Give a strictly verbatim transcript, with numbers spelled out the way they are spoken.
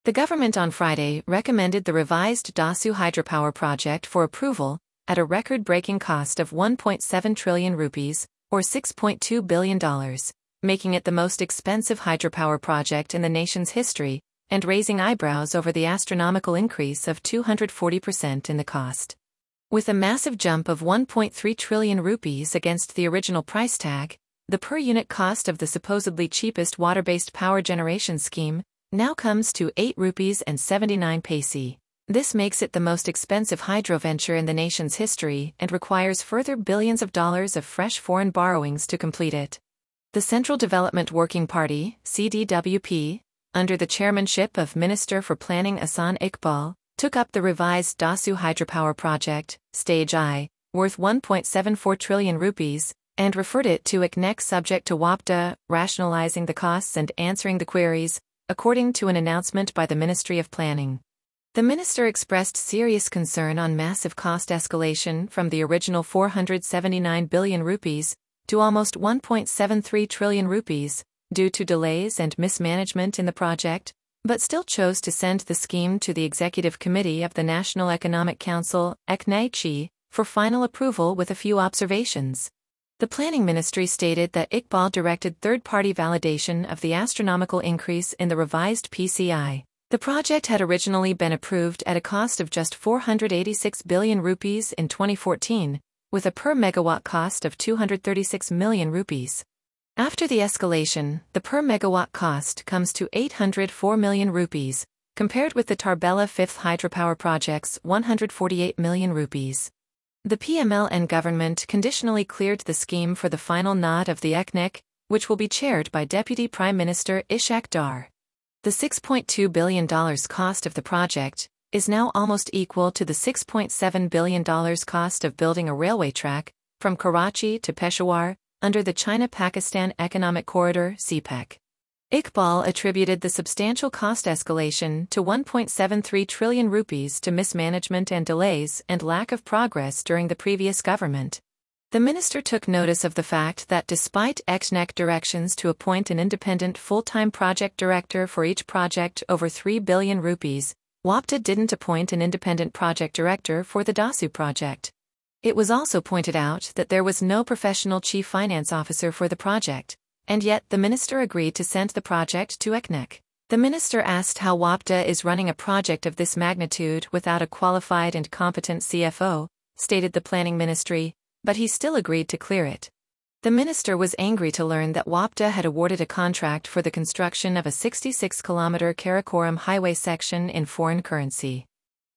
The government on Friday recommended the revised Dasu hydropower project for approval at a record-breaking cost of one point seven trillion rupees, or six point two billion dollars, making it the most expensive hydropower project in the nation's history, and raising eyebrows over the astronomical increase of two hundred forty percent in the cost. With a massive jump of one point three trillion rupees against the original price tag, the per-unit cost of the supposedly cheapest water-based power generation scheme now comes to eight rupees and seventy-nine paise. This makes it the most expensive hydro venture in the nation's history and requires further billions of dollars of fresh foreign borrowings to complete it. The Central Development Working Party, C D W P, under the chairmanship of Minister for Planning Ahsan Iqbal, took up the revised Dasu hydropower project, Stage I, worth one point seven four trillion rupees, and referred it to I C N E C subject to W A P D A, rationalizing the costs and answering the queries, according to an announcement by the Ministry of Planning. The minister expressed serious concern on massive cost escalation from the original four hundred seventy-nine billion rupees to almost one point seven three trillion rupees, due to delays and mismanagement in the project, but still chose to send the scheme to the Executive Committee of the National Economic Council, E C N E C, for final approval with a few observations. The Planning Ministry stated that Iqbal directed third-party validation of the astronomical increase in the revised P C I. The project had originally been approved at a cost of just four hundred eighty-six billion rupees in twenty fourteen, with a per-megawatt cost of two hundred thirty-six million rupees. After the escalation, the per-megawatt cost comes to eight hundred four million rupees, compared with the Tarbela fifth hydropower project's one hundred forty-eight million rupees. The P M L N government conditionally cleared the scheme for the final nod of the E C N E C, which will be chaired by Deputy Prime Minister Ishaq Dar. The six point two billion dollars cost of the project is now almost equal to the six point seven billion dollars cost of building a railway track from Karachi to Peshawar under the China-Pakistan Economic Corridor (C P E C). Iqbal attributed the substantial cost escalation to one point seven three trillion rupees to mismanagement and delays and lack of progress during the previous government. The minister took notice of the fact that despite E C N E C directions to appoint an independent full-time project director for each project over three billion rupees, W A P D A didn't appoint an independent project director for the Dasu project. It was also pointed out that there was no professional chief finance officer for the project, and yet the minister agreed to send the project to E C N E C. The minister asked how W A P D A is running a project of this magnitude without a qualified and competent C F O, stated the Planning Ministry, but he still agreed to clear it. The minister was angry to learn that W A P D A had awarded a contract for the construction of a sixty-six kilometer Karakoram highway section in foreign currency.